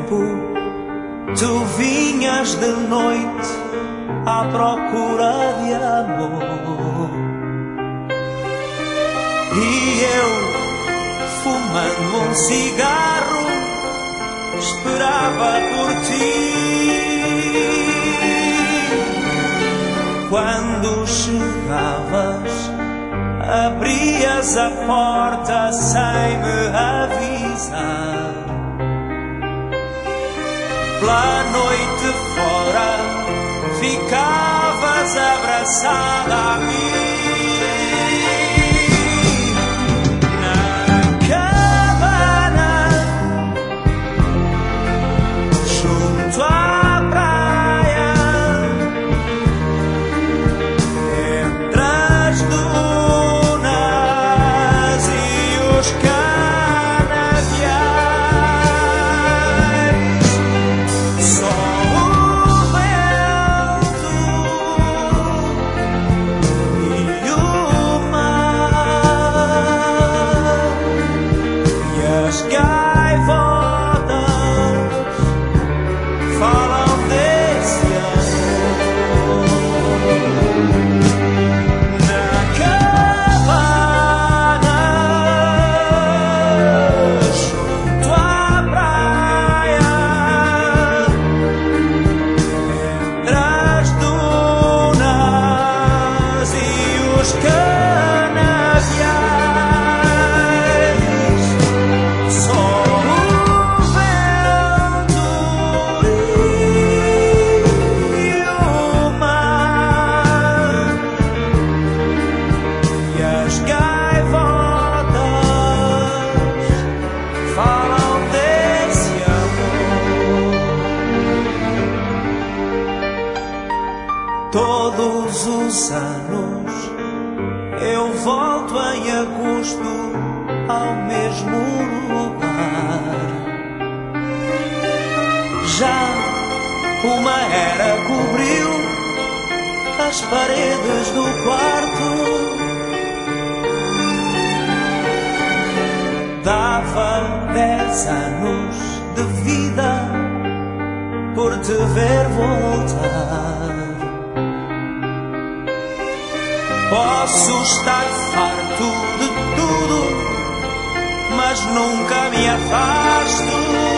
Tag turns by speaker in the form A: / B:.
A: tempo tu vinhas de noite à procura de amor, e eu, fumando um cigarro, esperava por ti. Quando chegavas, abrias a porta sem me avisar. Pela noite fora, ficavas abraçada a mim. Todos os anos eu volto em agosto ao mesmo lugar. Já uma era cobriu as paredes do quarto. Dava 10 anos de vida por te ver voltar. Posso estar farto de tudo, mas nunca me afasto